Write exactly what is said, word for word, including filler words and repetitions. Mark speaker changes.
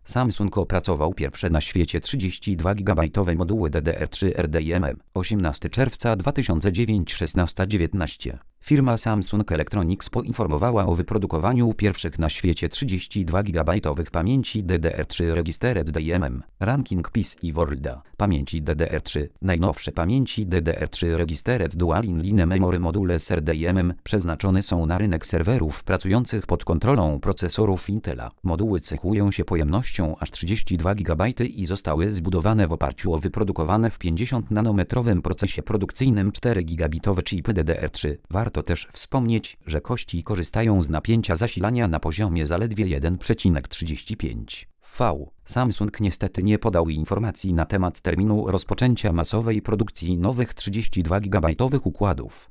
Speaker 1: Samsung opracował pierwsze na świecie trzydzieści dwa gigabajtowe moduły D D R trzy R D I M M. osiemnastego czerwca dwa tysiące dziewiątego szesnaście dziewiętnaście. Firma Samsung Electronics poinformowała o wyprodukowaniu pierwszych na świecie trzydzieści dwa gigabajtowych pamięci D D R trzy Registered D I M M. Ranking P C I Worlda. Pamięci D D R trzy. Najnowsze pamięci D D R trzy Registered Dual In-Line Memory Modules R D I M M przeznaczone są na rynek serwerów pracujących pod kontrolą procesorów Intela. Moduły cechują się pojemnością aż trzydzieści dwa gigabajty i zostały zbudowane w oparciu o wyprodukowane w pięćdziesięciu nanometrowym procesie produkcyjnym cztery gigabitowe chipy D D R trzy. Warto też wspomnieć, że kości korzystają z napięcia zasilania na poziomie zaledwie jeden przecinek trzydzieści pięć V. Samsung niestety nie podał informacji na temat terminu rozpoczęcia masowej produkcji nowych trzydzieści dwa gigabajtowych układów.